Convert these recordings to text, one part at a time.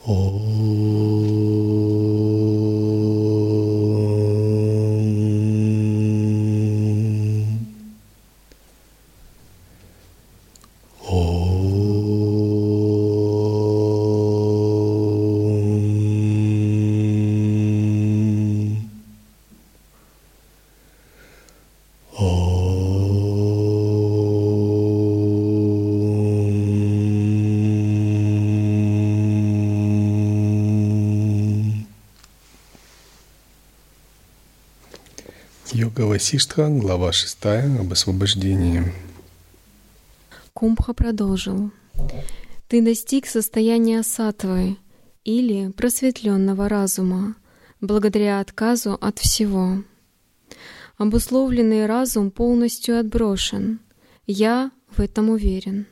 Йога Васиштха, глава 6, об освобождении. Кумбха продолжил. Ты достиг состояния саттвы или просветленного разума благодаря отказу от всего. Обусловленный разум полностью отброшен. Я в этом уверен.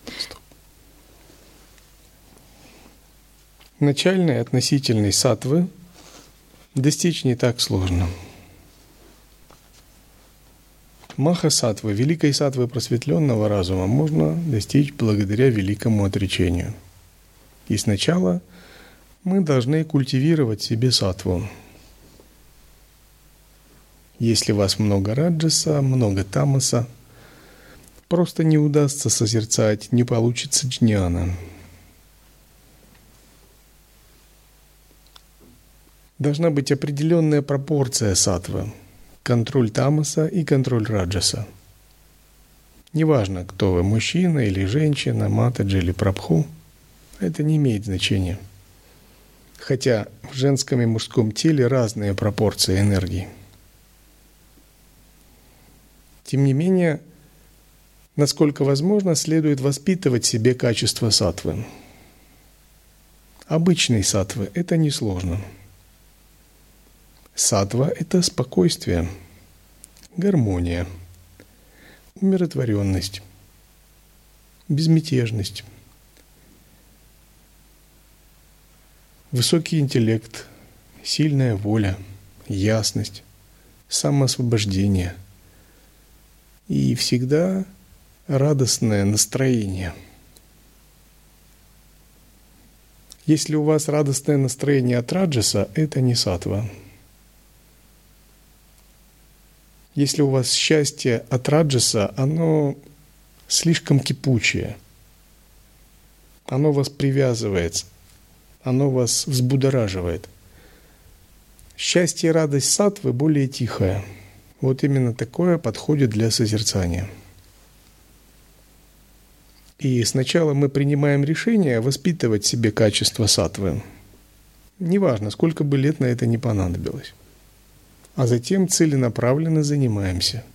Начальной относительной саттвы достичь не так сложно. Маха-саттвы, великой саттвы просветленного разума, можно достичь благодаря великому отречению. И сначала мы должны культивировать в себе саттву. Если у вас много раджаса, много тамаса, просто не удастся созерцать, не получится джняна. Должна быть определенная пропорция саттвы. Контроль тамаса и контроль раджаса. Неважно, кто вы, мужчина или женщина, матаджи или прабху, это не имеет значения. Хотя в женском и мужском теле разные пропорции энергии. Тем не менее, насколько возможно, следует воспитывать в себе качество саттвы. Обычной саттвы это несложно. Саттва – это спокойствие, гармония, умиротворенность, безмятежность, высокий интеллект, сильная воля, ясность, самоосвобождение и всегда радостное настроение. Если у вас радостное настроение от раджаса, это не саттва. Если у вас счастье от раджаса, оно слишком кипучее. Оно вас привязывает, оно вас взбудораживает. Счастье и радость саттвы более тихое. Вот именно такое подходит для созерцания. И сначала мы принимаем решение воспитывать в себе качество саттвы. Неважно, сколько бы лет на это не понадобилось. А затем целенаправленно занимаемся.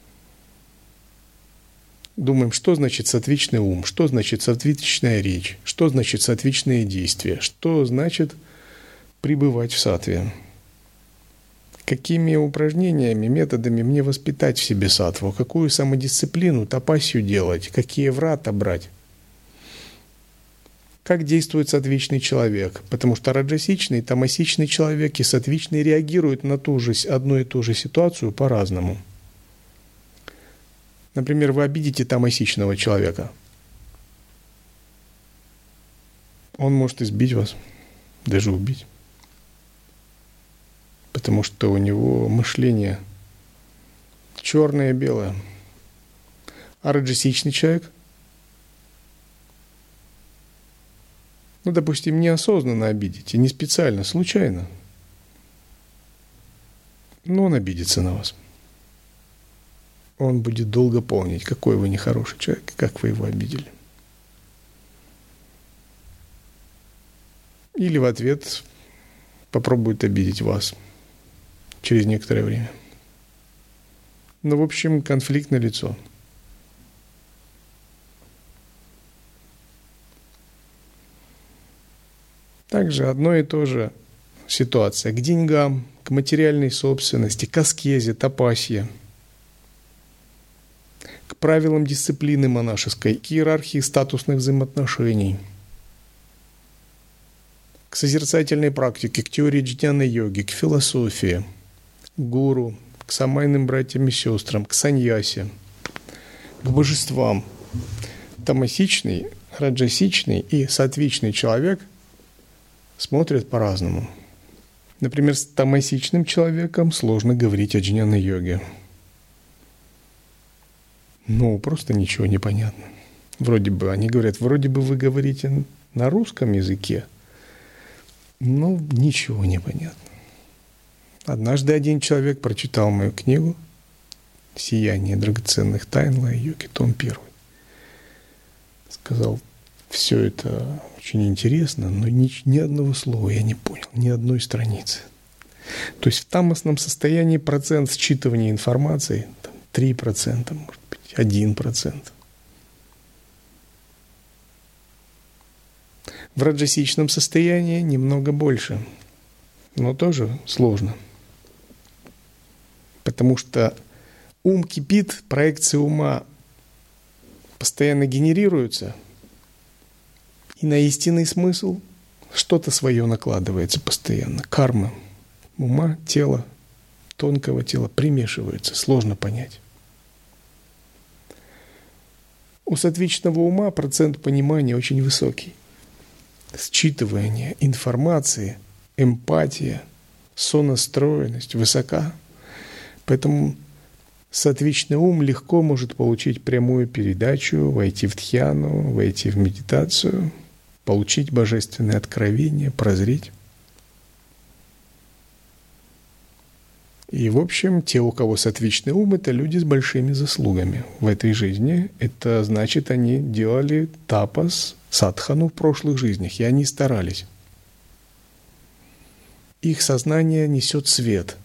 Думаем, что значит саттвичный ум, что значит саттвичная речь, что значит саттвичные действия, что значит пребывать в саттве. Какими упражнениями, методами мне воспитать в себе саттву, какую самодисциплину, тапасию делать, какие врата брать. Как действует саттвичный человек? Потому что раджасичный, тамасичный человек и саттвичный реагируют на одну и ту же ситуацию по-разному. Например, вы обидите тамасичного человека. Он может избить вас, даже убить. Потому что у него мышление черное и белое. А раджасичный человек, допустим, неосознанно обидите, не специально, случайно. Но он обидится на вас. Он будет долго помнить, какой вы нехороший человек, как вы его обидели. Или в ответ попробует обидеть вас через некоторое время. В общем, конфликт налицо. Также одно и то же ситуация к деньгам, к материальной собственности, к аскезе, тапасье, к правилам дисциплины монашеской, к иерархии статусных взаимоотношений, к созерцательной практике, к теории джняной йоги, к философии, к гуру, к самайным братьям и сестрам, к саньясе, к божествам. Тамасичный, раджасичный и саттвичный человек смотрят по-разному. Например, с тамасичным человеком сложно говорить о джняна-йоге. Ну, просто ничего не понятно. Вроде бы, они говорят, вроде бы вы говорите на русском языке, но ничего не понятно. Однажды один человек прочитал мою книгу «Сияние драгоценных тайн Лая-йоги», том 1. Сказал, все это очень интересно, но ни одного слова я не понял, ни одной страницы. То есть в тамосном состоянии процент считывания информации 3%, может быть, 1%. В раджасичном состоянии немного больше, но тоже сложно. Потому что ум кипит, проекции ума постоянно генерируются, и на истинный смысл что-то свое накладывается постоянно. Карма ума, тела, тонкого тела примешивается, сложно понять. У саттвичного ума процент понимания очень высокий. Считывание информации, эмпатия, сонастроенность высока. Поэтому саттвичный ум легко может получить прямую передачу, войти в дхьяну, войти в медитацию, получить божественное откровение, прозреть. И, в общем, те, у кого саттвичный ум, это люди с большими заслугами в этой жизни. Это значит, они делали тапас, садхану в прошлых жизнях, и они старались. Их сознание несет свет.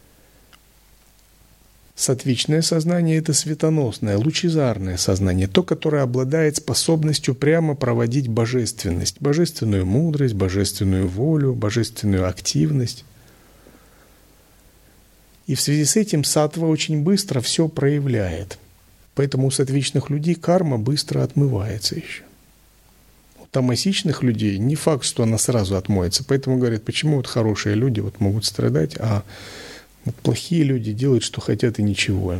Саттвичное сознание – это светоносное, лучезарное сознание, то, которое обладает способностью прямо проводить божественность, божественную мудрость, божественную волю, божественную активность. И в связи с этим саттва очень быстро все проявляет. Поэтому у саттвичных людей карма быстро отмывается еще. У тамасичных людей не факт, что она сразу отмоется. Поэтому говорят, почему вот хорошие люди вот могут страдать, а вот плохие люди делают, что хотят, и ничего.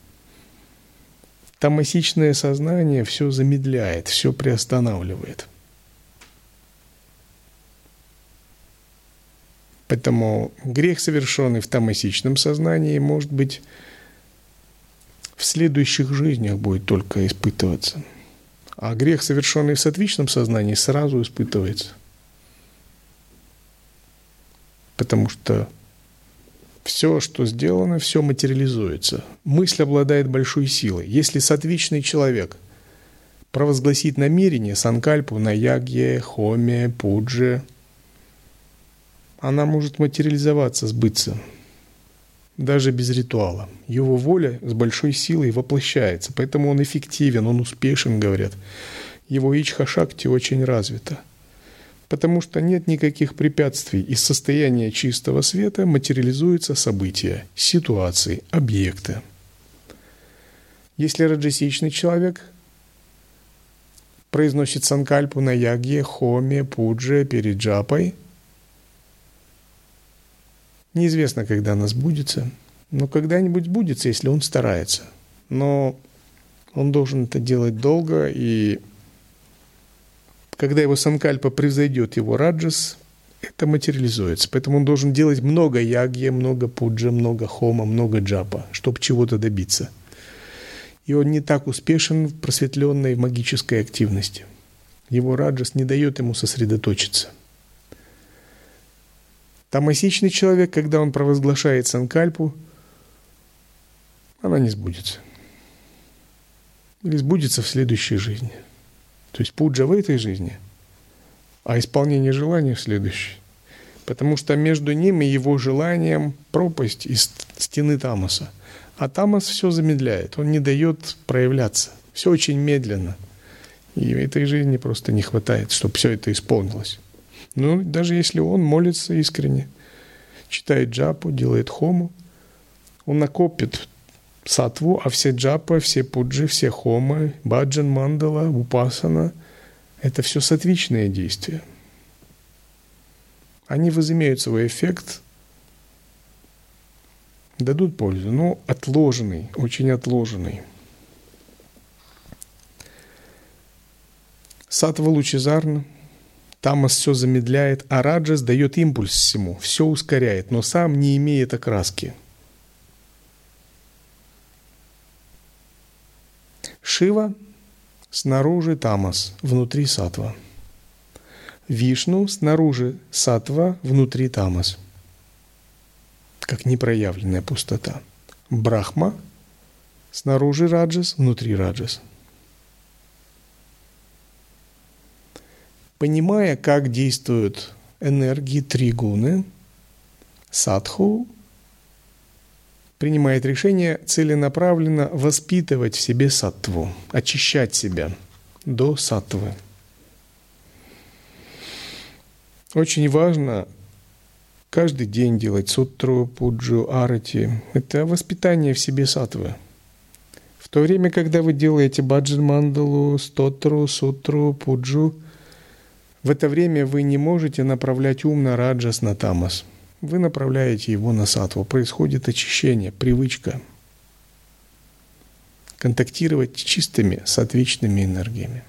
Тамасичное сознание все замедляет, все приостанавливает. Поэтому грех, совершенный в тамасичном сознании, может быть, в следующих жизнях будет только испытываться. А грех, совершенный в саттвичном сознании, сразу испытывается. Потому что все, что сделано, все материализуется. Мысль обладает большой силой. Если саттвичный человек провозгласит намерение, санкальпу на ягье, хоме, пудже, она может материализоваться, сбыться, даже без ритуала. Его воля с большой силой воплощается, поэтому он эффективен, он успешен, говорят. Его ичха-шакти очень развита, потому что нет никаких препятствий. Из состояния чистого света материализуются события, ситуации, объекты. Если раджасичный человек произносит санкальпу на ягье, хоме, пудже перед джапой, неизвестно, когда она сбудется, но когда-нибудь сбудется, если он старается. Но он должен это делать долго, и когда его санкальпа превзойдет его раджас, это материализуется. Поэтому он должен делать много ягья, много пуджа, много хома, много джапа, чтобы чего-то добиться. И он не так успешен в просветленной магической активности. Его раджас не дает ему сосредоточиться. Тамасичный человек, когда он провозглашает санкальпу, она не сбудется. Или сбудется в следующей жизни. То есть пуджа в этой жизни, а исполнение желания в следующей. Потому что между ним и его желанием пропасть из стены тамаса. А тамас все замедляет, он не дает проявляться. Все очень медленно. И в этой жизни просто не хватает, чтобы все это исполнилось. Ну, даже если он молится искренне, читает джапу, делает хому, он накопит саттву, а все джапы, все пуджи, все хомы, баджан, мандала, упасана – это все саттвичные действия. Они возымеют свой эффект, дадут пользу, но отложенный, очень отложенный. Саттва лучезарна, Тамас все замедляет, а раджас дает импульс всему, все ускоряет, но сам не имеет окраски. Шива снаружи тамас, внутри саттва. Вишну снаружи саттва, внутри тамас. Как непроявленная пустота. Брахма снаружи раджас, внутри раджас. Понимая, как действуют энергии тригуны, садху принимает решение целенаправленно воспитывать в себе саттву, очищать себя до саттвы. Очень важно каждый день делать сутру, пуджу, арати. Это воспитание в себе саттвы. В то время, когда вы делаете баджан-мандалу, стотру, сутру, пуджу, в это время вы не можете направлять ум на раджас, на тамас. Вы направляете его на саттву. Происходит очищение, привычка контактировать с чистыми, саттвичными энергиями.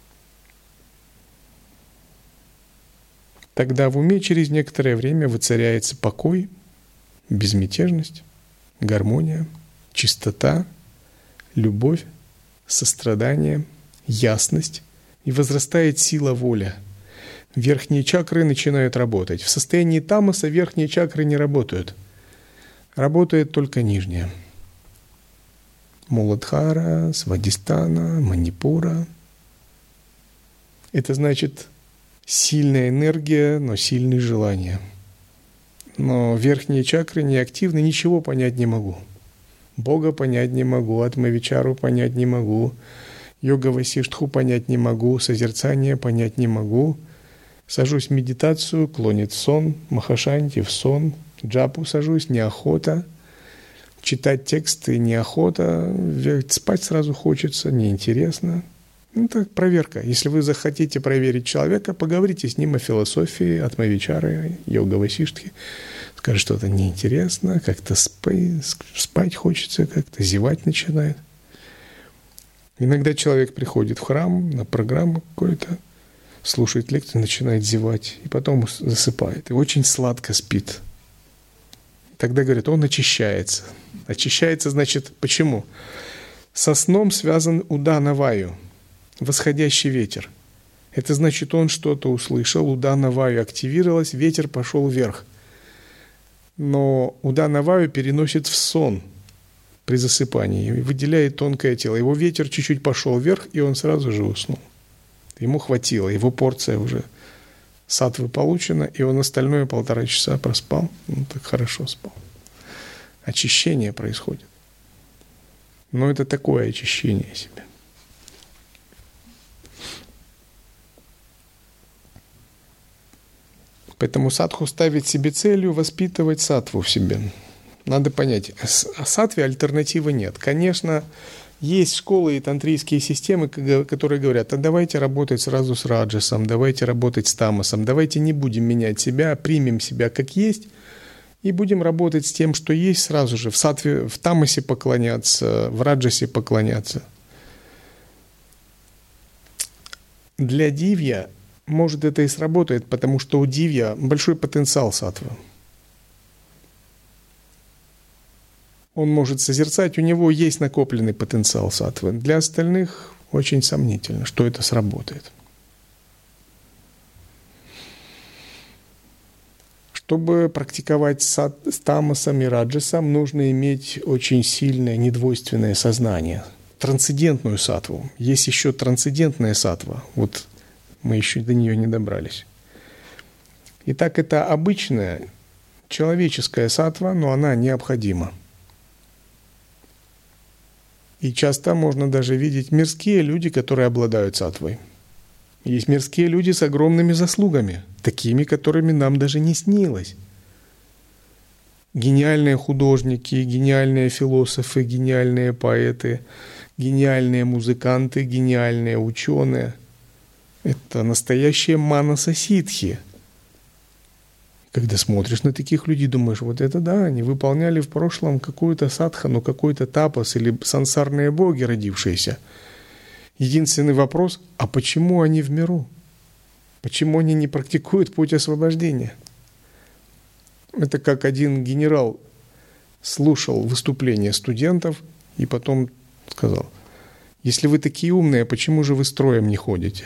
Тогда в уме через некоторое время воцаряется покой, безмятежность, гармония, чистота, любовь, сострадание, ясность, и возрастает сила воли. Верхние чакры начинают работать. В состоянии тамаса верхние чакры не работают. Работает только нижняя. Муладхара, Свадистана, Манипура. Это значит сильная энергия, но сильные желания. Но верхние чакры не активны, ничего понять не могу. Бога понять не могу, Атмавичару понять не могу, йога-васиштху понять не могу, созерцание понять не могу. Сажусь в медитацию, клонит в сон, махашанти в сон, джапу сажусь, неохота, читать тексты неохота, спать сразу хочется, неинтересно. Так, проверка. Если вы захотите проверить человека, поговорите с ним о философии, атмавичары, йога-васиштхи. Скажет, что-то неинтересно, как-то спать хочется, как-то зевать начинает. Иногда человек приходит в храм на программу какую-то, слушает лекцию, начинает зевать, и потом засыпает. И очень сладко спит. Тогда, говорят, он очищается. Очищается, значит, почему? Со сном связан удана ваю, восходящий ветер. Это значит, он что-то услышал, удана ваю активировалась, ветер пошел вверх. Но удана ваю переносит в сон при засыпании, выделяет тонкое тело. Его ветер чуть-чуть пошел вверх, и он сразу же уснул. Ему хватило, его порция уже саттвы получена, и он остальное 1,5 часа проспал. Он так хорошо спал. Очищение происходит. Но это такое очищение себя. Поэтому садху ставит себе целью воспитывать саттву в себе. Надо понять, о саттве альтернативы нет. Конечно, есть школы и тантрийские системы, которые говорят, а давайте работать сразу с раджасом, давайте работать с тамасом, давайте не будем менять себя, примем себя как есть и будем работать с тем, что есть сразу же. В саттве, в тамасе поклоняться, в раджасе поклоняться. Для дивья, может, это и сработает, потому что у дивья большой потенциал саттвы. Он может созерцать, у него есть накопленный потенциал саттвы. Для остальных очень сомнительно, что это сработает. Чтобы практиковать с тамасом и раджасом, нужно иметь очень сильное, недвойственное сознание, трансцендентную саттву. Есть еще трансцендентная саттва. Вот мы еще до нее не добрались. Итак, это обычная человеческая саттва, но она необходима. И часто можно даже видеть мирские люди, которые обладают саттвой. Есть мирские люди с огромными заслугами, такими, которыми нам даже не снилось. Гениальные художники, гениальные философы, гениальные поэты, гениальные музыканты, гениальные ученые. Это настоящие манаса-сиддхи. Когда смотришь на таких людей, думаешь, вот это да, они выполняли в прошлом какую-то садхану, какой-то тапас или сансарные боги, родившиеся. Единственный вопрос, а почему они в миру? Почему они не практикуют путь освобождения? Это как один генерал слушал выступления студентов и потом сказал: если вы такие умные, почему же вы строем не ходите?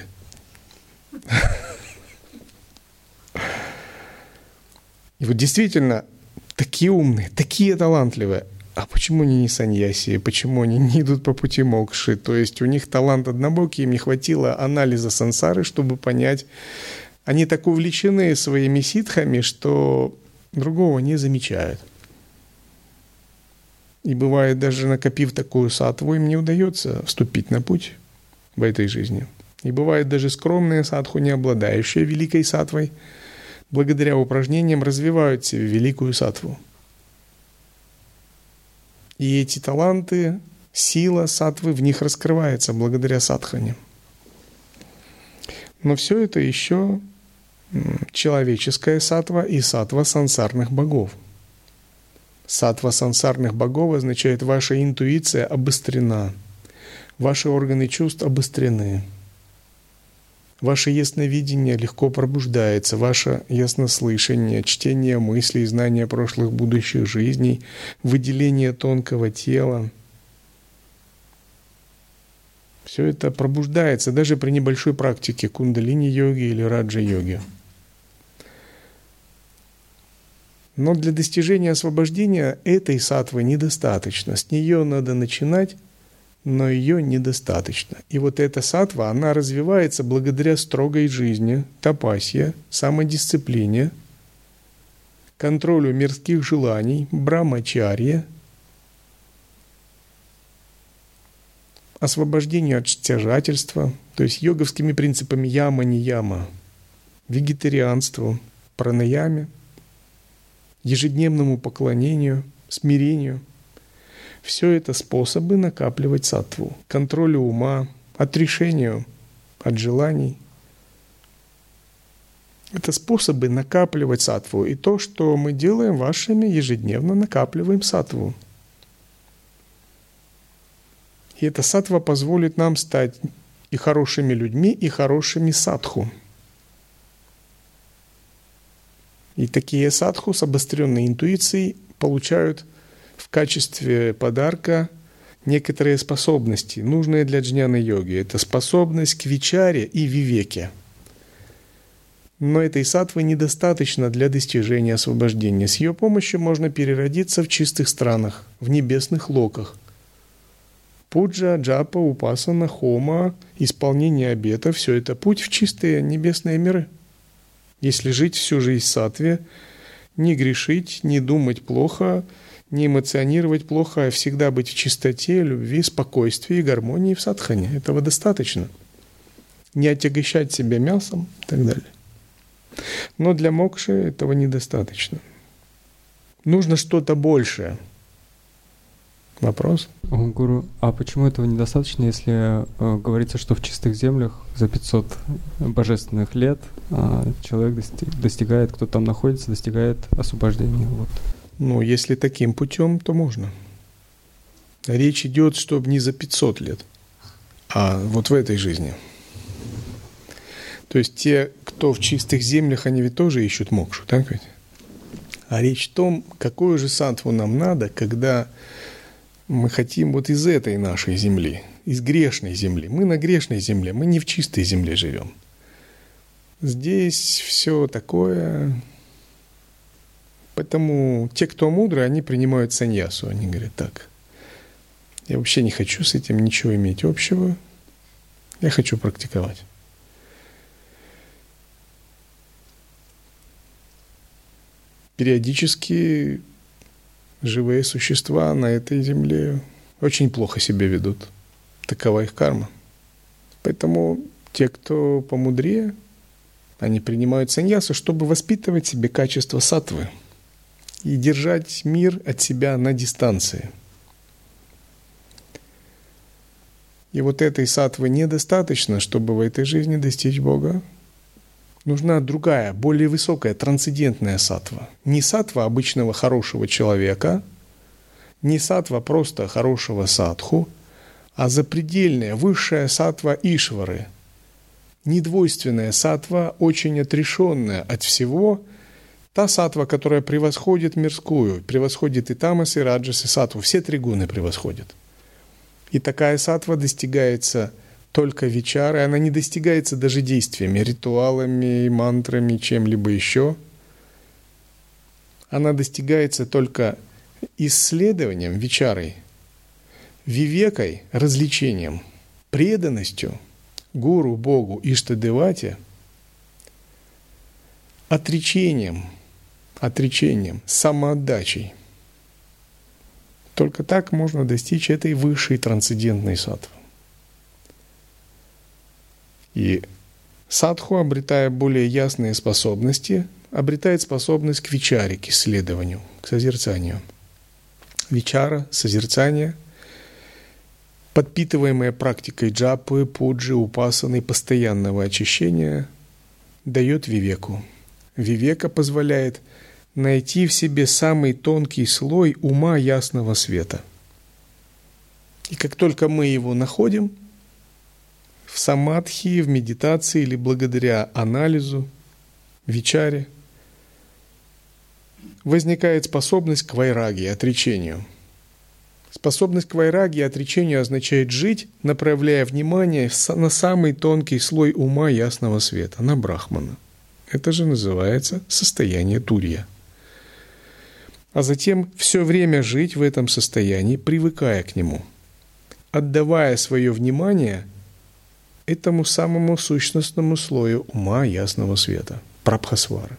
И вот действительно, такие умные, такие талантливые. А почему они не саньяси? Почему они не идут по пути мокши? То есть у них талант однобокий, им не хватило анализа сансары, чтобы понять. Они так увлечены своими ситхами, что другого не замечают. И бывает, даже накопив такую саттву, им не удается вступить на путь в этой жизни. И бывает, даже скромные садху, не обладающие великой саттвой, благодаря упражнениям развивают в себе великую саттву. И эти таланты, сила саттвы в них раскрывается благодаря садхане. Но все это еще человеческая саттва и саттва сансарных богов. Саттва сансарных богов означает, ваша интуиция обострена, ваши органы чувств обострены, ваше ясновидение легко пробуждается, ваше яснослышание, чтение мыслей, знание прошлых будущих жизней, выделение тонкого тела. Все это пробуждается даже при небольшой практике кундалини-йоги или раджа-йоги. Но для достижения освобождения этой саттвы недостаточно. С нее надо начинать, но ее недостаточно. И вот эта саттва, она развивается благодаря строгой жизни, тапасье, самодисциплине, контролю мирских желаний, брамачарье, освобождению от стяжательства, то есть йоговскими принципами яма-нияма, вегетарианству, пранаяме, ежедневному поклонению, смирению. Все это способы накапливать саттву, контролю ума, отрешению от желаний. Это способы накапливать саттву. И то, что мы делаем вашими, ежедневно накапливаем саттву. И эта саттва позволит нам стать и хорошими людьми, и хорошими садху. И такие садху с обостренной интуицией получают в качестве подарка некоторые способности, нужные для джняна-йоги. Это способность к вичаре и вивеке. Но этой саттвы недостаточно для достижения освобождения. С ее помощью можно переродиться в чистых странах, в небесных локах. Пуджа, джапа, упасана, хома, исполнение обетов – все это путь в чистые небесные миры. Если жить всю жизнь в саттве, не грешить, не думать плохо, не эмоционировать плохо, а всегда быть в чистоте, любви, спокойствии и гармонии в садхане. Этого достаточно. Не отягощать себя мясом и так далее. Но для мокши этого недостаточно. Нужно что-то большее. Вопрос? Гуру, а почему этого недостаточно, если говорится, что в чистых землях за 500 божественных лет человек достигает, кто там находится, достигает освобождения? Вот. Ну, если таким путем, то можно. Речь идет, чтобы не за 500 лет, а вот в этой жизни. То есть те, кто в чистых землях, они ведь тоже ищут мокшу, так ведь? А речь в том, какую же саттву нам надо, когда мы хотим вот из этой нашей земли, из грешной земли. Мы на грешной земле, мы не в чистой земле живем. Здесь все такое. Поэтому те, кто мудрые, они принимают саньясу. Они говорят: так, я вообще не хочу с этим ничего иметь общего. Я хочу практиковать. Периодически живые существа на этой земле очень плохо себя ведут. Такова их карма. Поэтому те, кто помудрее, они принимают саньясу, чтобы воспитывать в себе качество саттвы и держать мир от себя на дистанции. И вот этой саттвы недостаточно, чтобы в этой жизни достичь Бога. Нужна другая, более высокая, трансцендентная саттва. Не саттва обычного хорошего человека, не саттва просто хорошего садху, а запредельная, высшая саттва Ишвары, недвойственная саттва, очень отрешенная от всего, та саттва, которая превосходит мирскую, превосходит и тамас, и раджас, и саттву, все три гуны превосходят. И такая саттва достигается только вичарой, она не достигается даже действиями, ритуалами, мантрами, чем-либо еще. Она достигается только исследованием, вичарой, вивекой, развлечением, преданностью гуру, Богу, Иштадевате, отречением, самоотдачей. Только так можно достичь этой высшей трансцендентной саттвы. И садху, обретая более ясные способности, обретает способность к вичаре, к исследованию, к созерцанию. Вичара, созерцание, подпитываемое практикой джапы, пуджи, упасаны, постоянного очищения, дает вивеку. Вивека позволяет найти в себе самый тонкий слой ума ясного света. И как только мы его находим, в самадхи, в медитации или благодаря анализу, вичаре, возникает способность к вайраги, отречению. Способность к вайраги, отречению означает жить, направляя внимание на самый тонкий слой ума ясного света, на брахмана. Это же называется состояние турья. А затем все время жить в этом состоянии, привыкая к нему, отдавая свое внимание этому самому сущностному слою ума ясного света, прабхасвара.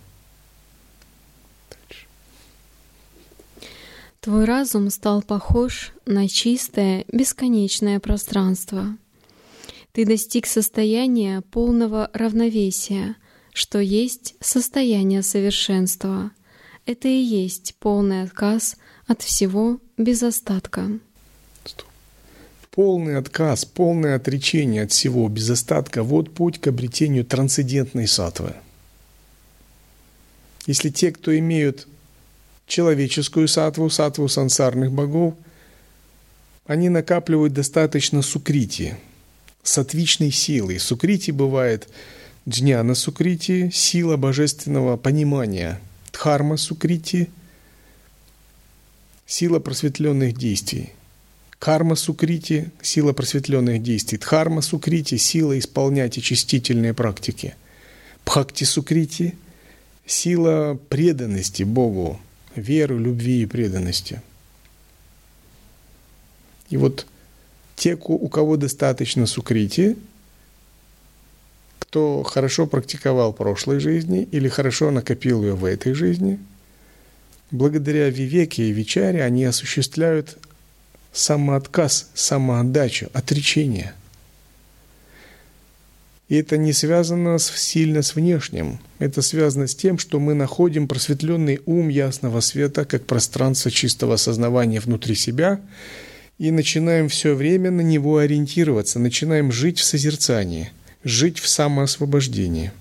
Твой разум стал похож на чистое, бесконечное пространство. Ты достиг состояния полного равновесия, что есть состояние совершенства. Это и есть полный отказ от всего без остатка. Полный отказ, полное отречение от всего без остатка – вот путь к обретению трансцендентной саттвы. Если те, кто имеют человеческую саттву, саттву сансарных богов, они накапливают достаточно сукрити, саттвичной силы. Сукрити бывает джняна сукрити, сила божественного понимания, дхарма сукрити, сила просветленных действий. Карма сукрити – сила просветленных действий. Дхарма сукрити – сила исполнять очистительные практики. Бхакти сукрити – сила преданности Богу, веры, любви и преданности. И вот те, у кого достаточно сукрити, кто хорошо практиковал в прошлой жизни или хорошо накопил ее в этой жизни, благодаря вивеке и вичаре они осуществляют самоотказ, самоотдачу, отречение. И это не связано сильно с внешним. Это связано с тем, что мы находим просветленный ум ясного света как пространство чистого осознавания внутри себя и начинаем все время на него ориентироваться, начинаем жить в созерцании, жить в самоосвобождении.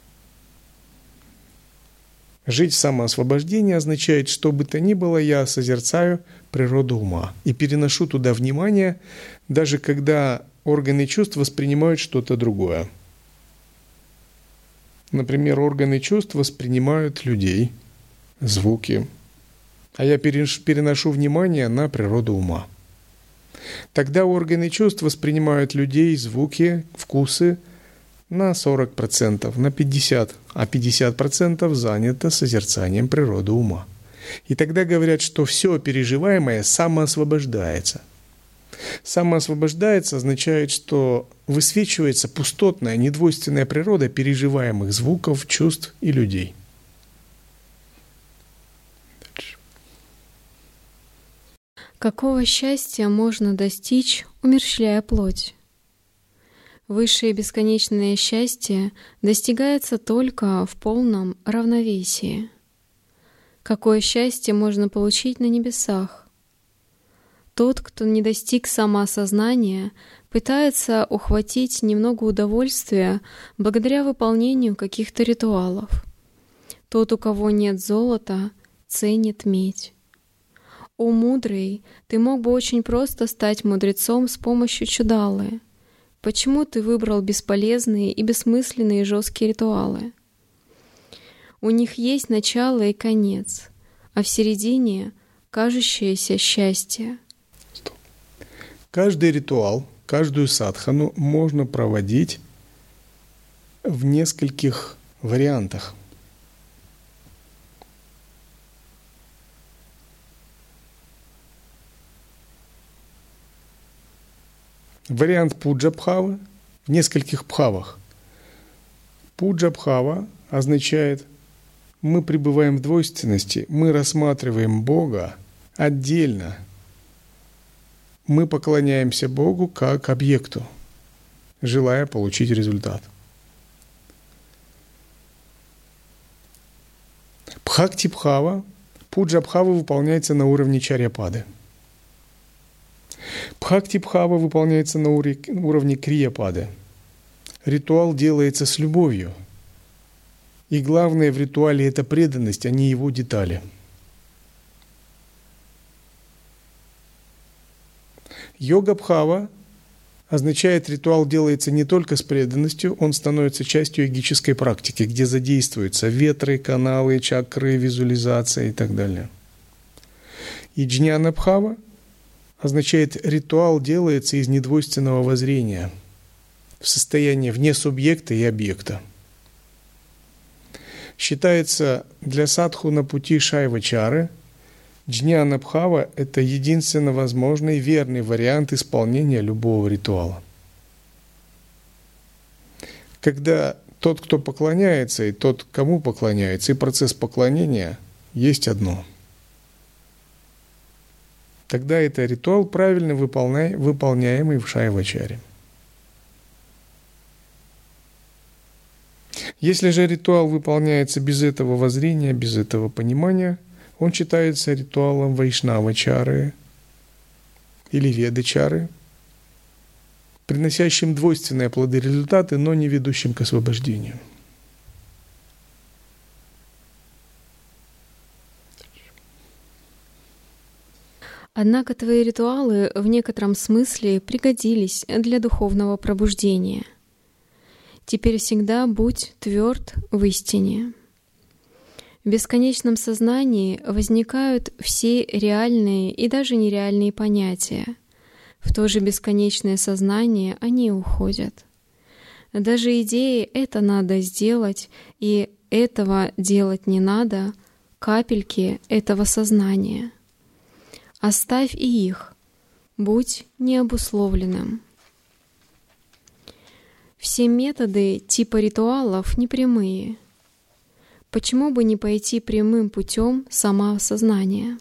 Жить в самоосвобождении означает, что бы то ни было, я созерцаю природу ума и переношу туда внимание, даже когда органы чувств воспринимают что-то другое. Например, органы чувств воспринимают людей, звуки, а я переношу внимание на природу ума. Тогда органы чувств воспринимают людей, звуки, вкусы на 40%, на 50%, а 50% занято созерцанием природы ума. И тогда говорят, что все переживаемое самоосвобождается. Самоосвобождается означает, что высвечивается пустотная, недвойственная природа переживаемых звуков, чувств и людей. Какого счастья можно достичь, умерщвляя плоть? Высшее бесконечное счастье достигается только в полном равновесии. Какое счастье можно получить на небесах? Тот, кто не достиг самоосознания, пытается ухватить немного удовольствия благодаря выполнению каких-то ритуалов. Тот, у кого нет золота, ценит медь. О мудрый, ты мог бы очень просто стать мудрецом с помощью чудалы. почему ты выбрал бесполезные и бессмысленные жесткие ритуалы? У них есть начало и конец, а в середине кажущееся счастье. Каждый ритуал, каждую садхану можно проводить в нескольких вариантах. Вариант пуджа-бхавы в нескольких бхавах. Пуджа-бхава означает, мы пребываем в двойственности, мы рассматриваем Бога отдельно. Мы поклоняемся Богу как объекту, желая получить результат. Бхакти-бхава, пуджа-бхава выполняется на уровне чарьяпады. Бхакти-бхава выполняется на уровне крия-пады. Ритуал делается с любовью. И главное в ритуале – это преданность, а не его детали. Йога-бхава означает, ритуал делается не только с преданностью, он становится частью йогической практики, где задействуются ветры, каналы, чакры, визуализация и так далее. И джняна-бхава означает, ритуал делается из недвойственного воззрения, в состоянии вне субъекта и объекта. Считается, для садху на пути шайвачары джняна-бхава – это единственно возможный верный вариант исполнения любого ритуала. Когда тот, кто поклоняется, и тот, кому поклоняется, и процесс поклонения есть одно. Тогда это ритуал, правильно выполняемый в шайвачаре. Если же ритуал выполняется без этого воззрения, без этого понимания, он считается ритуалом вайшнава-чары или веды-чары, приносящим двойственные плоды результаты, но не ведущим к освобождению. Однако твои ритуалы в некотором смысле пригодились для духовного пробуждения. Теперь всегда будь тверд в истине. В бесконечном сознании возникают все реальные и даже нереальные понятия. В то же бесконечное сознание они уходят. Даже идеи «это надо сделать» и «этого делать не надо» — капельки этого сознания. Оставь и их, будь необусловленным. Все методы типа ритуалов непрямые. Почему бы не пойти прямым путем самоосознания?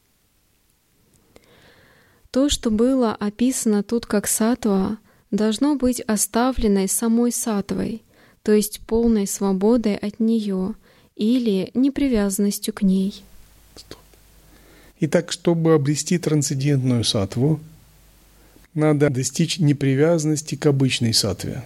То, что было описано тут как саттва, должно быть оставлено самой саттвой, то есть полной свободой от нее или непривязанностью к ней. Итак, чтобы обрести трансцендентную саттву, надо достичь непривязанности к обычной саттве.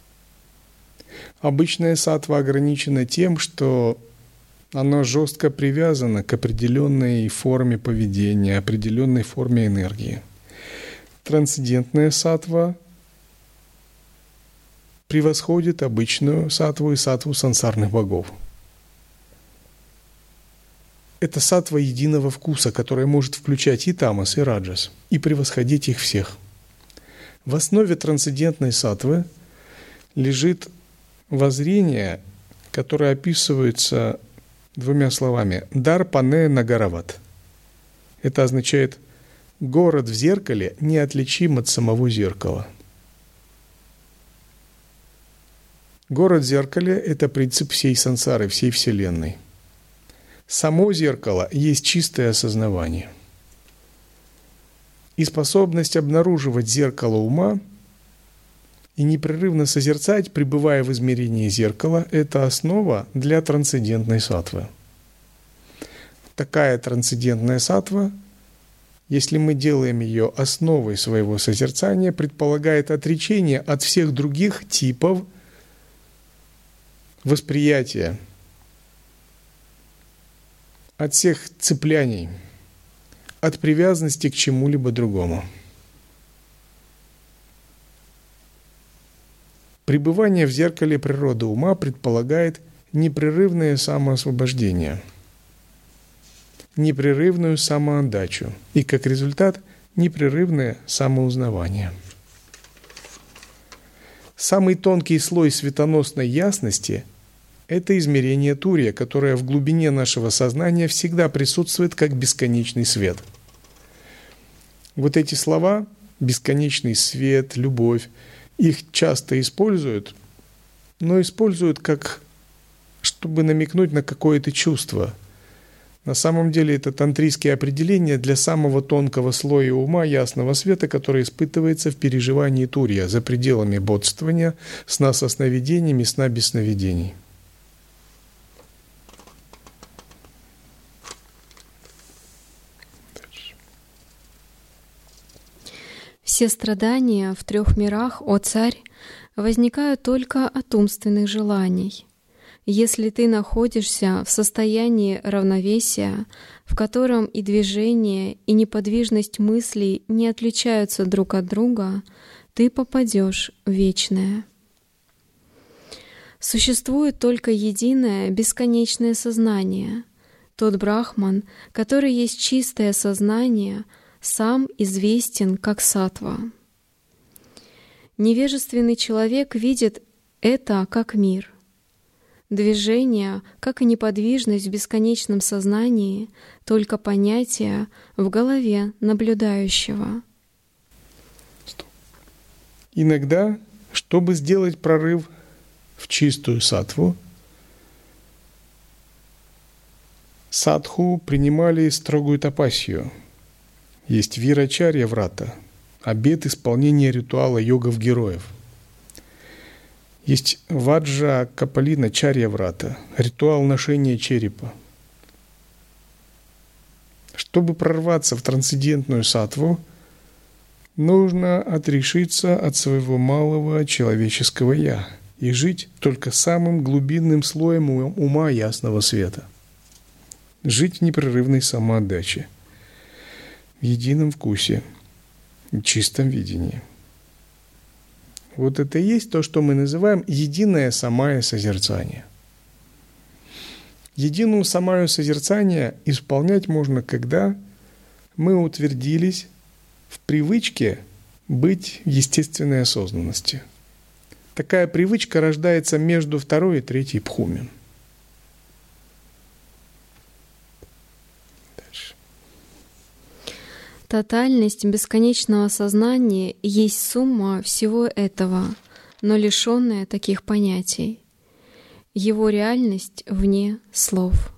Обычная саттва ограничена тем, что она жестко привязана к определенной форме поведения, определенной форме энергии. Трансцендентная саттва превосходит обычную саттву и саттву сансарных богов. Это саттва единого вкуса, которая может включать и тамас, и раджас, и превосходить их всех. В основе трансцендентной саттвы лежит воззрение, которое описывается двумя словами «дарпане нагарават». Это означает «город в зеркале неотличим от самого зеркала». Город в зеркале – это принцип всей сансары, всей Вселенной. Само зеркало есть чистое осознавание. И способность обнаруживать зеркало ума и непрерывно созерцать, пребывая в измерении зеркала, это основа для трансцендентной саттвы. Такая трансцендентная саттва, если мы делаем ее основой своего созерцания, предполагает отречение от всех других типов восприятия, от всех цепляний, от привязанности к чему-либо другому. Пребывание в зеркале природы ума предполагает непрерывное самоосвобождение, непрерывную самоотдачу и, как результат, непрерывное самоузнавание. Самый тонкий слой светоносной ясности – это измерение Турия, которое в глубине нашего сознания всегда присутствует как бесконечный свет. Вот эти слова – бесконечный свет, любовь – их часто используют, но используют как, чтобы намекнуть на какое-то чувство. На самом деле это тантрийские определения для самого тонкого слоя ума ясного света, который испытывается в переживании турья за пределами бодствования, сна со сновидениями, сна без сновидений. Все страдания в 3 мирах, о царь, возникают только от умственных желаний. Если ты находишься в состоянии равновесия, в котором и движение, и неподвижность мыслей не отличаются друг от друга, ты попадешь в вечное. Существует только единое бесконечное сознание. Тот брахман, который есть чистое сознание, сам известен как саттва. Невежественный человек видит это как мир. Движение, как и неподвижность в бесконечном сознании, только понятие в голове наблюдающего. Иногда, чтобы сделать прорыв в чистую саттву, садху принимали строгую тапасию. Есть вирачарья врата, обет исполнения ритуала йогов-героев. Есть ваджа капалина чарья врата, ритуал ношения черепа. Чтобы прорваться в трансцендентную саттву, нужно отрешиться от своего малого человеческого «я» и жить только самым глубинным слоем ума ясного света. Жить в непрерывной самоотдаче, в едином вкусе, в чистом видении. Вот это и есть то, что мы называем единое самая созерцание. Единую самая созерцание исполнять можно, когда мы утвердились в привычке быть в естественной осознанности. Такая привычка рождается между 2 и 3 пхуми. Тотальность бесконечного сознания есть сумма всего этого, но лишенная таких понятий. Его реальность вне слов.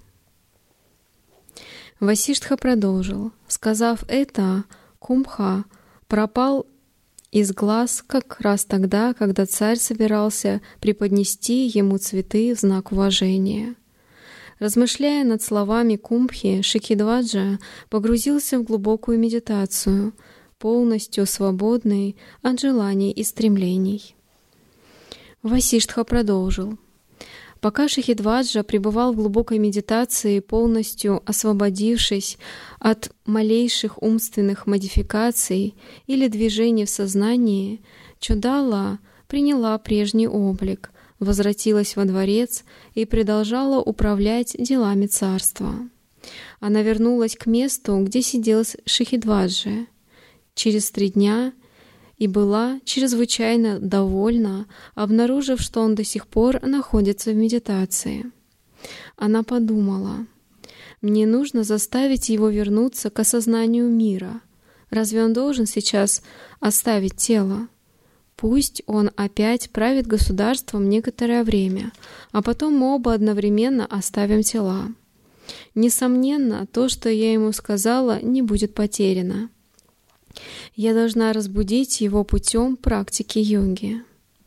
Васиштха продолжил. Сказав это, Кумха пропал из глаз как раз тогда, когда царь собирался преподнести ему цветы в знак уважения. Размышляя над словами Кумбхи, Шикхидваджа погрузился в глубокую медитацию, полностью свободный от желаний и стремлений. Васиштха продолжил. Пока Шикхидваджа пребывал в глубокой медитации, полностью освободившись от малейших умственных модификаций или движений в сознании, Чудала приняла прежний облик, возвратилась во дворец и продолжала управлять делами царства. Она вернулась к месту, где сидел Шикхидваджа через 3 дня и была чрезвычайно довольна, обнаружив, что он до сих пор находится в медитации. Она подумала: «Мне нужно заставить его вернуться к осознанию мира. Разве он должен сейчас оставить тело? Пусть он опять правит государством некоторое время, а потом мы оба одновременно оставим тела. Несомненно, то, что я ему сказала, не будет потеряно. Я должна разбудить его путем практики йоги».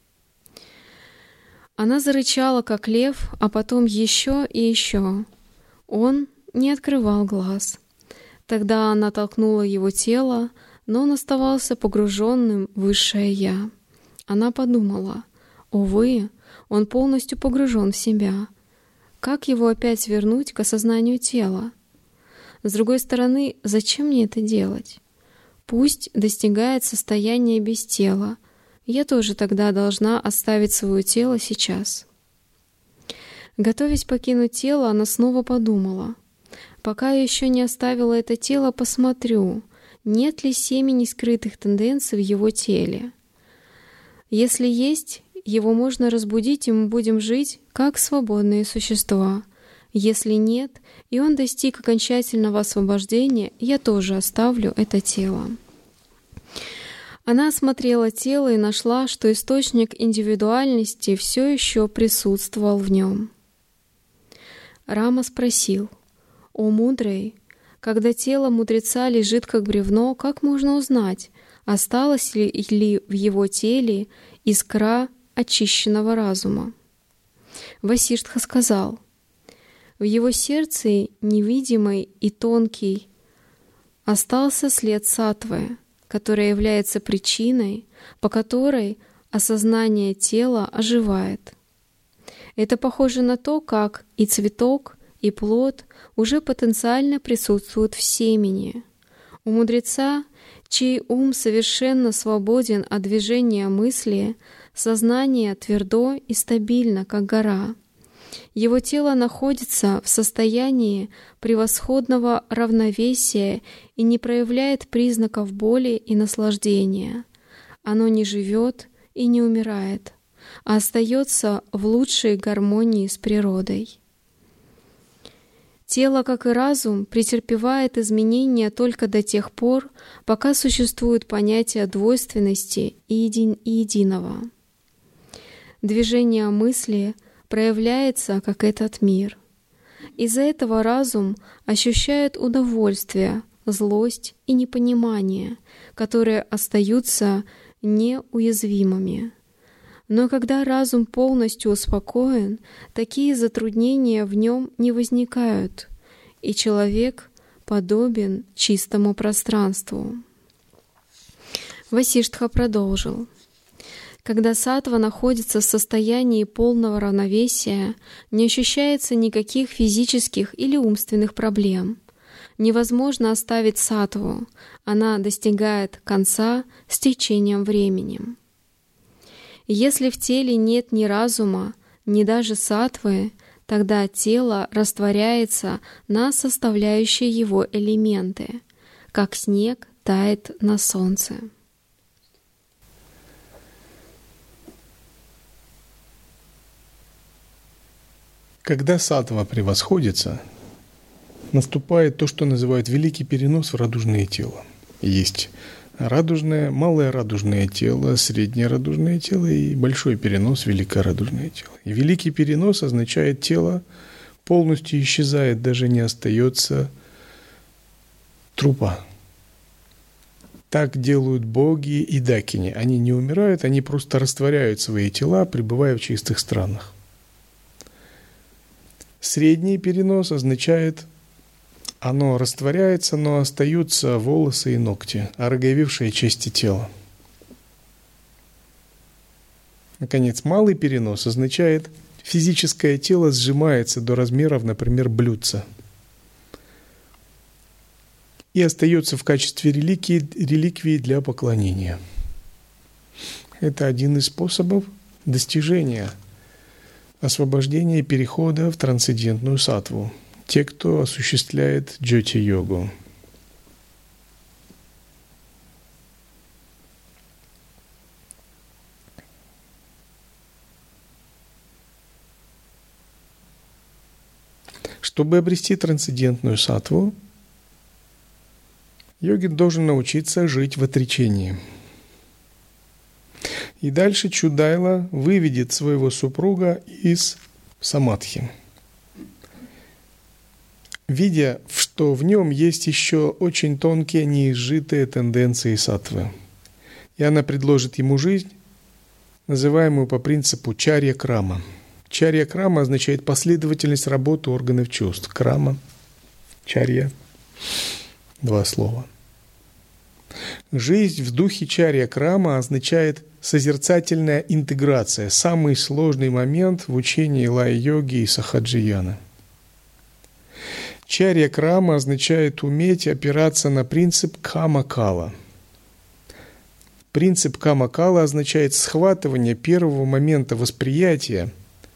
Она зарычала, как лев, а потом еще и еще. Он не открывал глаз. Тогда она толкнула его тело, но он оставался погруженным в высшее «Я». Она подумала: увы, он полностью погружен в себя. Как его опять вернуть к осознанию тела? С другой стороны, зачем мне это делать? Пусть достигает состояния без тела, я тоже тогда должна оставить свое тело сейчас. Готовясь покинуть тело, она снова подумала: пока я еще не оставила это тело, посмотрю, нет ли семени скрытых тенденций в его теле. Если есть, его можно разбудить, и мы будем жить как свободные существа. Если нет, и он достиг окончательного освобождения, я тоже оставлю это тело. Она осмотрела тело и нашла, что источник индивидуальности все еще присутствовал в нем. Рама спросил: «О мудрый, когда тело мудреца лежит как бревно, как можно узнать, осталась ли в его теле искра очищенного разума?» Васиштха сказал: «В его сердце, невидимый и тонкий, остался след саттвы, которая является причиной, по которой осознание тела оживает. Это похоже на то, как и цветок, и плод уже потенциально присутствуют в семени. У мудреца, чей ум совершенно свободен от движения мысли, сознание твердо и стабильно, как гора. Его тело находится в состоянии превосходного равновесия и не проявляет признаков боли и наслаждения. Оно не живет и не умирает, а остается в лучшей гармонии с природой. Тело, как и разум, претерпевает изменения только до тех пор, пока существует понятие двойственности и единого. Движение мысли проявляется, как этот мир. Из-за этого разум ощущает удовольствие, злость и непонимание, которые остаются неуязвимыми. Но когда разум полностью успокоен, такие затруднения в нем не возникают, и человек подобен чистому пространству. Васиштха продолжил: когда саттва находится в состоянии полного равновесия, не ощущается никаких физических или умственных проблем. Невозможно оставить саттву, она достигает конца с течением времени. Если в теле нет ни разума, ни даже саттвы, тогда тело растворяется на составляющие его элементы, как снег тает на солнце. Когда саттва превосходится, наступает то, что называют великий перенос в радужное тело. Есть радужное, малое радужное тело, среднее радужное тело и большой перенос, великое радужное тело. И великий перенос означает, тело полностью исчезает, даже не остается трупа. Так делают боги и дакини. Они не умирают, они просто растворяют свои тела, пребывая в чистых странах. Средний перенос означает, оно растворяется, но остаются волосы и ногти, ороговевшие части тела. Наконец, малый перенос означает, физическое тело сжимается до размеров, например, блюдца, и остается в качестве реликвии для поклонения. Это один из способов достижения освобождения и перехода в трансцендентную саттву. Те, кто осуществляет джьоти-йогу. Чтобы обрести трансцендентную саттву, йогин должен научиться жить в отречении. И дальше Чудайла выведет своего супруга из самадхи, видя, что в нем есть еще очень тонкие неизжитые тенденции саттвы. И она предложит ему жизнь, называемую по принципу чарья-крама. Чарья-крама означает последовательность работы органов чувств. Крама, чарья, два слова. Жизнь в духе чарья-крама означает созерцательная интеграция, самый сложный момент в учении лая-йоги и сахаджияна. Чарья-крама означает уметь опираться на принцип кама-кала. Принцип кама-кала означает схватывание первого момента восприятия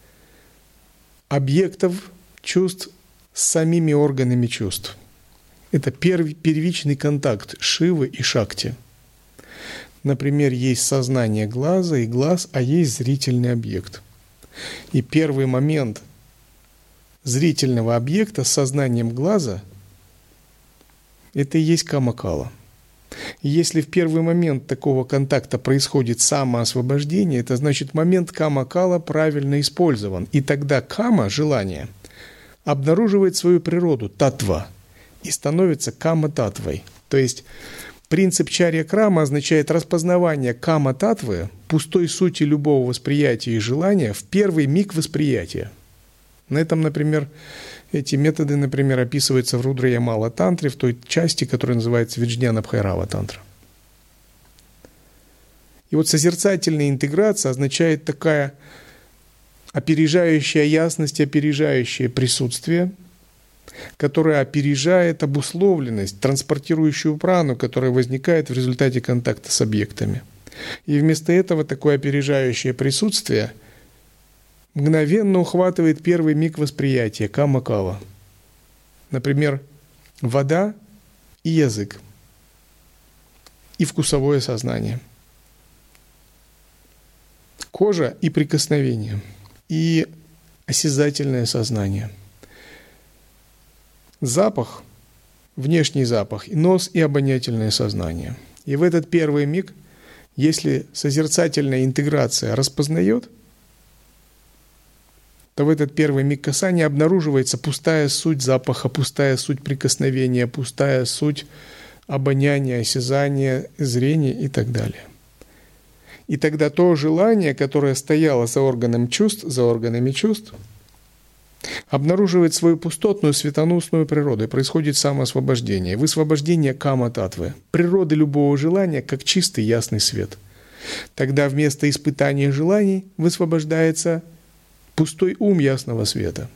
объектов чувств с самими органами чувств. Это первичный контакт Шивы и Шакти. Например, есть сознание глаза и глаз, а есть зрительный объект. И первый момент зрительного объекта с сознанием глаза – это и есть кама-кала. И если в первый момент такого контакта происходит самоосвобождение, это значит момент кама-кала правильно использован. И тогда кама, желание, обнаруживает свою природу, татва, и становится кама-татвой. То есть принцип чарья-крама означает распознавание кама-татвы, пустой сути любого восприятия и желания в первый миг восприятия. На этом, например, эти методы, например, описываются в Рудра-Ямала-тантре, в той части, которая называется Виджняна-Бхайрава-тантра. И вот созерцательная интеграция означает такая опережающая ясность, опережающее присутствие, которое опережает обусловленность, транспортирующую прану, которая возникает в результате контакта с объектами. И вместо этого такое опережающее присутствие мгновенно ухватывает первый миг восприятия, кама-кала. Например, вода и язык, и вкусовое сознание. Кожа и прикосновение, и осязательное сознание. Запах, внешний запах, и нос и обонятельное сознание. И в этот первый миг, если созерцательная интеграция распознает, то в этот первый миг касания обнаруживается пустая суть запаха, пустая суть прикосновения, пустая суть обоняния, осязания, зрения и так далее. И тогда то желание, которое стояло за органами чувств, обнаруживает свою пустотную светоносную природу, и происходит самоосвобождение, высвобождение кама-татвы, природы любого желания, как чистый ясный свет. Тогда вместо испытания желаний высвобождается пустой ум ясного света.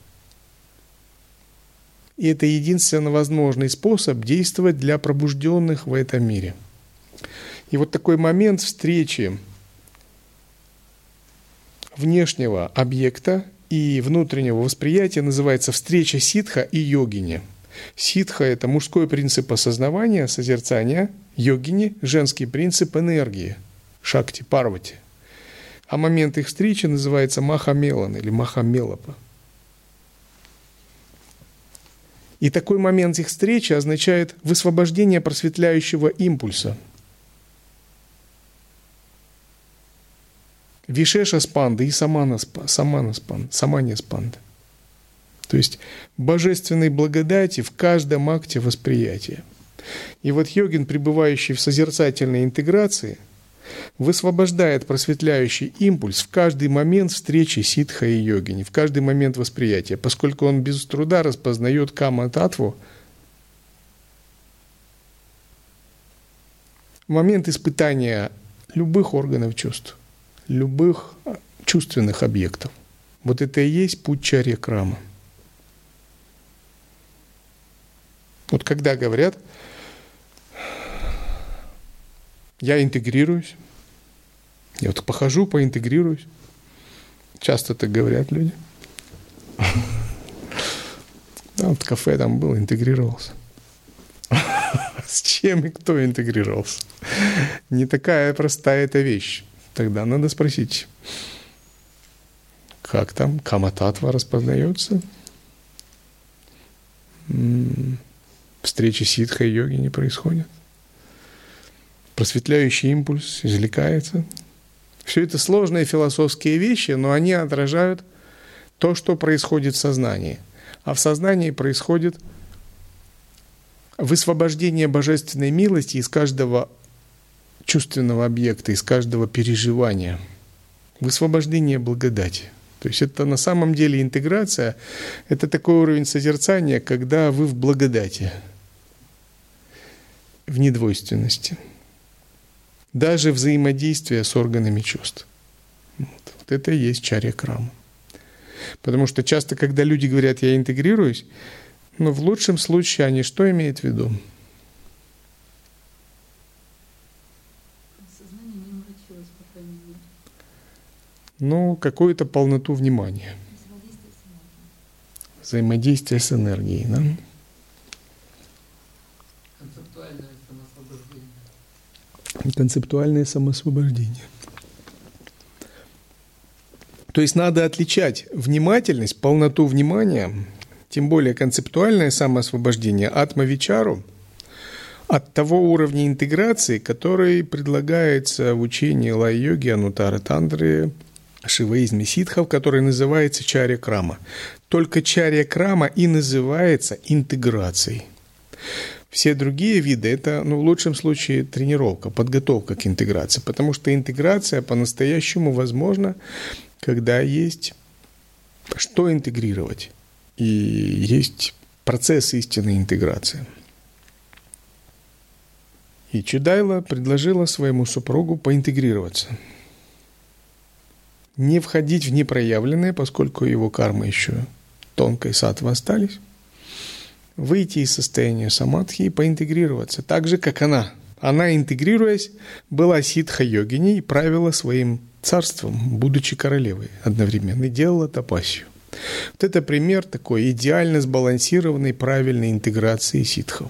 И это единственно возможный способ действовать для пробужденных в этом мире. И вот такой момент встречи внешнего объекта и внутреннего восприятия называется встреча ситха и йогини. Ситха – это мужской принцип осознавания, созерцания, йогини – женский принцип энергии, шакти, парвати. А момент их встречи называется махамелан или махамелапа. И такой момент их встречи означает высвобождение просветляющего импульса. Вишеша спанда и самания спанда. То есть божественной благодати в каждом акте восприятия. И вот йогин, пребывающий в созерцательной интеграции, высвобождает просветляющий импульс в каждый момент встречи ситха и йогини, в каждый момент восприятия, поскольку он без труда распознает кама-татву в момент испытания любых органов чувств, любых чувственных объектов. Вот это и есть путь чарья-крама. Вот когда говорят, я интегрируюсь, я вот похожу, поинтегрируюсь. Часто так говорят люди. Да, вот в кафе там был, интегрировался. С чем и кто интегрировался? Не такая простая эта вещь. Тогда надо спросить, как там кама-татва распознается? Встречи ситха и йоги не происходят. Просветляющий импульс извлекается. Все это сложные философские вещи, но они отражают то, что происходит в сознании. А в сознании происходит высвобождение божественной милости из каждого чувственного объекта, из каждого переживания. Высвобождение благодати. То есть это на самом деле интеграция, это такой уровень созерцания, когда вы в благодати, в недвойственности. Даже взаимодействие с органами чувств. Вот это и есть чарья-крама. Потому что часто, когда люди говорят, я интегрируюсь, но в лучшем случае они что имеют в виду? Осознание какую-то полноту внимания. Взаимодействие с энергией. Да? Концептуальное самоосвобождение. То есть надо отличать внимательность, полноту внимания, тем более концептуальное самоосвобождение, атма-вичару, от того уровня интеграции, который предлагается в учении лай-йоги, анутара тантры, шиваизме ситхов, который называется чарья-крама. Только чарья-крама и называется интеграцией. Все другие виды – это, в лучшем случае, тренировка, подготовка к интеграции, потому что интеграция по-настоящему возможна, когда есть что интегрировать, и есть процесс истинной интеграции. И Чудайла предложила своему супругу поинтегрироваться. Не входить в непроявленное, поскольку его кармы еще тонкой саттвы остались. Выйти из состояния самадхи и поинтегрироваться, так же, как она. Она, интегрируясь, была ситха-йогиней и правила своим царством, будучи королевой одновременно, и делала тапасию. Вот это пример такой идеально сбалансированной, правильной интеграции ситхов.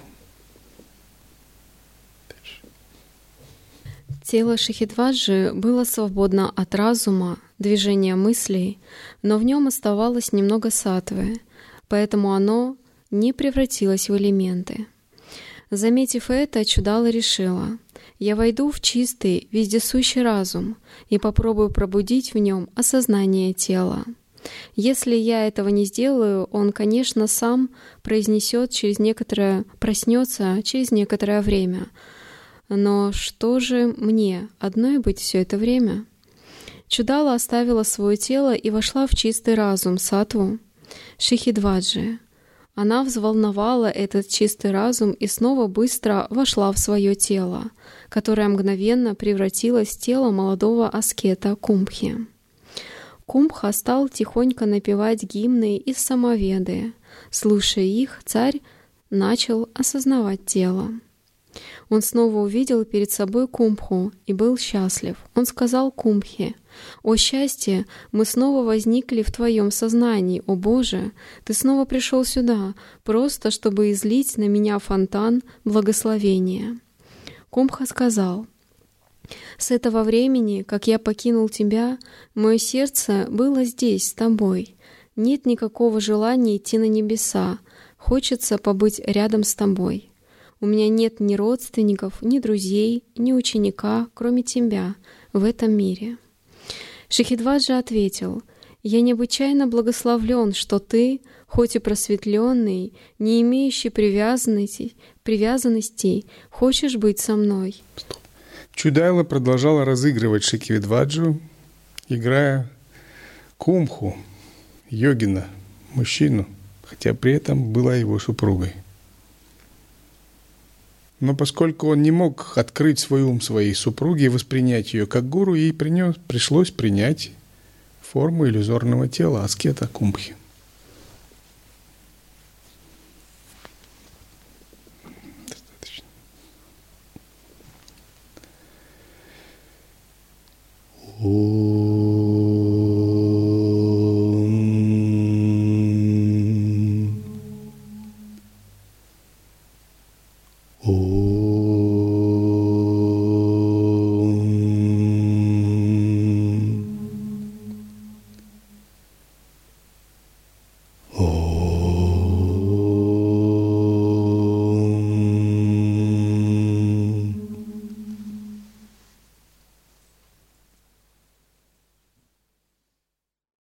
Тело Шахидваджи было свободно от разума, движения мыслей, но в нем оставалось немного саттвы, поэтому оно не превратилось в элементы. Заметив это, Чудала решила: «Я войду в чистый, вездесущий разум и попробую пробудить в нем осознание тела. Если я этого не сделаю, он, конечно, сам проснется через некоторое время. Но что же мне, одной быть все это время?» Чудала оставила свое тело и вошла в чистый разум, саттву Шахидваджи. Она взволновала этот чистый разум и снова быстро вошла в свое тело, которое мгновенно превратилось в тело молодого аскета Кумбхи. Кумбха стал тихонько напевать гимны из Самаведы. Слушая их, царь начал осознавать тело. Он снова увидел перед собой Кумбху и был счастлив. Он сказал Кумбхе: «О счастье, мы снова возникли в твоем сознании, о Боже! Ты снова пришел сюда, просто чтобы излить на меня фонтан благословения». Кумбха сказал: «С этого времени, как я покинул тебя, мое сердце было здесь, с тобой. Нет никакого желания идти на небеса, хочется побыть рядом с тобой. У меня нет ни родственников, ни друзей, ни ученика, кроме тебя, в этом мире». Шахидваджа ответил: «Я необычайно благословлен, что ты, хоть и просветленный, не имеющий привязанностей, хочешь быть со мной». Чудайла продолжала разыгрывать Шахидваджу, играя Кумбху, йогина, мужчину, хотя при этом была его супругой. Но поскольку он не мог открыть свой ум своей супруге и воспринять ее как гуру, ей пришлось принять форму иллюзорного тела аскета Кумбхи. Достаточно.